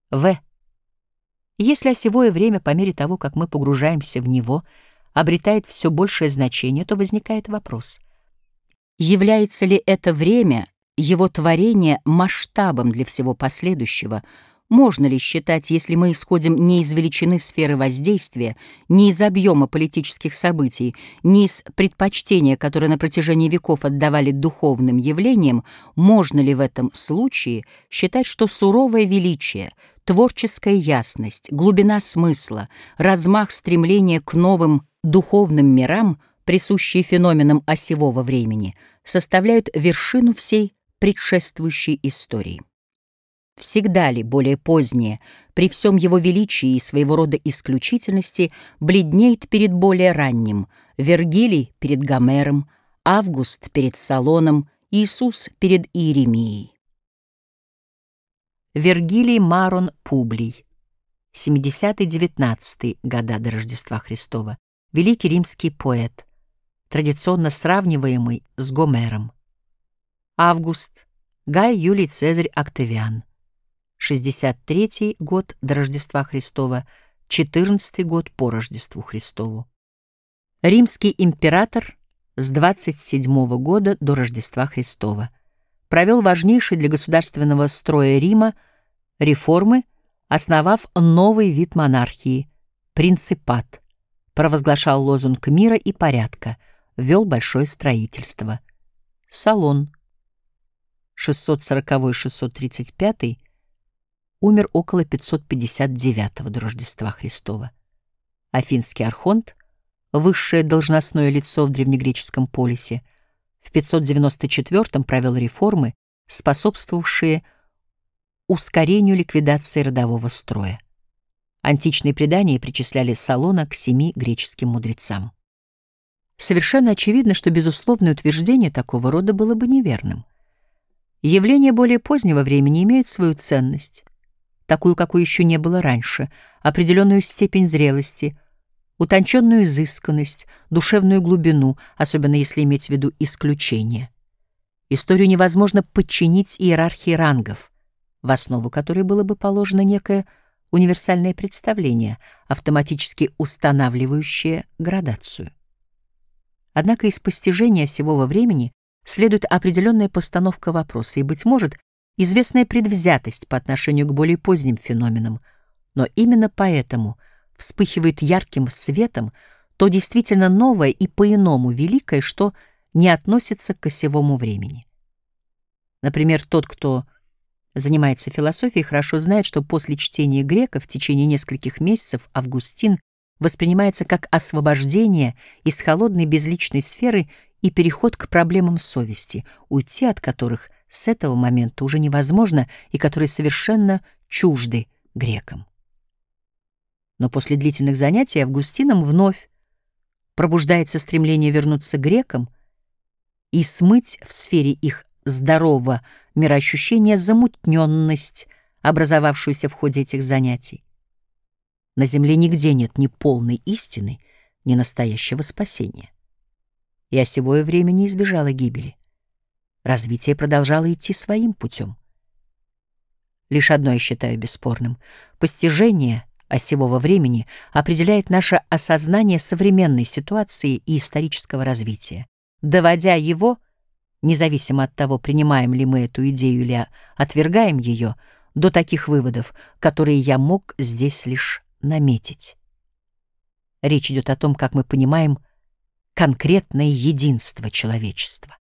В. Если осевое время, по мере того, как мы погружаемся в него, обретает все большее значение, то возникает вопрос: является ли это время, его творение, масштабом для всего последующего? Можно ли считать, если мы исходим не из величины сферы воздействия, не из объема политических событий, не из предпочтения, которое на протяжении веков отдавали духовным явлениям, можно ли в этом случае считать, что суровое величие, творческая ясность, глубина смысла, размах стремления к новым духовным мирам, присущие феноменам осевого времени, составляют вершину всей предшествующей истории? Всегда ли более позднее, при всем его величии и своего рода исключительности, бледнеет перед более ранним: Вергилий перед Гомером, Август перед Солоном, Иисус перед Иеремией? Вергилий Марон Публий, 70-19 года до Рождества Христова, великий римский поэт, традиционно сравниваемый с Гомером. Август Гай Юлий Цезарь Октавиан, 63 год до Рождества Христова, 14 год по Рождеству Христову. Римский император с 27 года до Рождества Христова. Провел важнейшие для государственного строя Рима реформы, основав новый вид монархии — принципат, провозглашал лозунг мира и порядка, вел большое строительство. Солон, 640-635, умер около 559 до Рождества Христова. Афинский архонт, высшее должностное лицо в древнегреческом полисе, в 594 провел реформы, способствовавшие ускорению ликвидации родового строя. Античные предания причисляли Солона к 7 греческим мудрецам. Совершенно очевидно, что безусловное утверждение такого рода было бы неверным. Явления более позднего времени имеют свою ценность, такую, какой еще не было раньше, определенную степень зрелости, утонченную изысканность, душевную глубину, особенно если иметь в виду исключения. Историю невозможно подчинить иерархии рангов, в основу которой было бы положено некое универсальное представление, автоматически устанавливающее градацию. Однако из постижения осевого времени следует определенная постановка вопроса и, быть может, известная предвзятость по отношению к более поздним феноменам, но именно поэтому вспыхивает ярким светом то действительно новое и по-иному великое, что не относится к осевому времени. Например, тот, кто занимается философией, хорошо знает, что после чтения Грека в течение нескольких месяцев Августин воспринимается как освобождение из холодной безличной сферы и переход к проблемам совести, уйти от которых с этого момента уже невозможно и которые совершенно чужды грекам. Но после длительных занятий Августином вновь пробуждается стремление вернуться к грекам и смыть в сфере их здорового мироощущения замутненность, образовавшуюся в ходе этих занятий. На земле нигде нет ни полной истины, ни настоящего спасения. И осевое время не избежало гибели. Развитие продолжало идти своим путем. Лишь одно я считаю бесспорным: постижение осевого времени определяет наше осознание современной ситуации и исторического развития, доводя его, независимо от того, принимаем ли мы эту идею или отвергаем ее, до таких выводов, которые я мог здесь лишь наметить. Речь идет о том, как мы понимаем конкретное единство человечества.